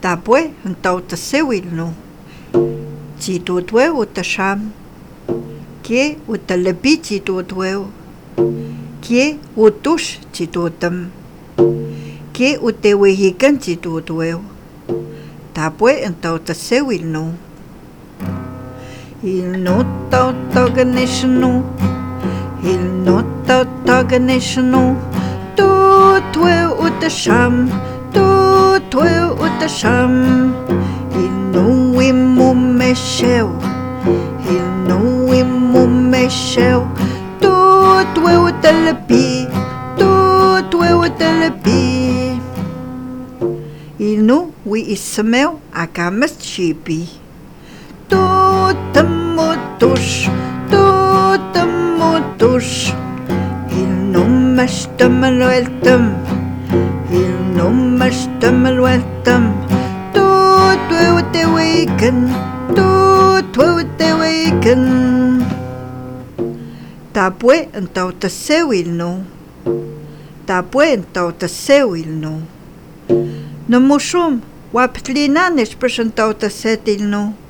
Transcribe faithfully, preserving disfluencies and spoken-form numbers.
Tapue întau tăseuil nu. Ci tutueu utășam. Kie utălăpi ci tutueu. Kie utuș ci tutăm. Kie uteuihican ci tutueu. Tapue întau tăseuil nu. Il nu tau tăgăneș nu. Il nu tau tăgăneș nu. Tutueu utășam. Tutueu utășam. Il nu imu meșeu. Il nu imu meșeu. Tutueu utălăpi. Tutueu utălăpi. Il nu ui ismeu acamăst șipi. Tutămutuș. Tutămutuș. Il nu măștămăl weltăm. Il nu măștămăl weltăm. Tutueu te weiken. Tutueu te weiken. Tapue întau tăseuil nu. Tapue întau tăseuil nu. Nămușum, oaptlinaneș păș întau tăsetil nu.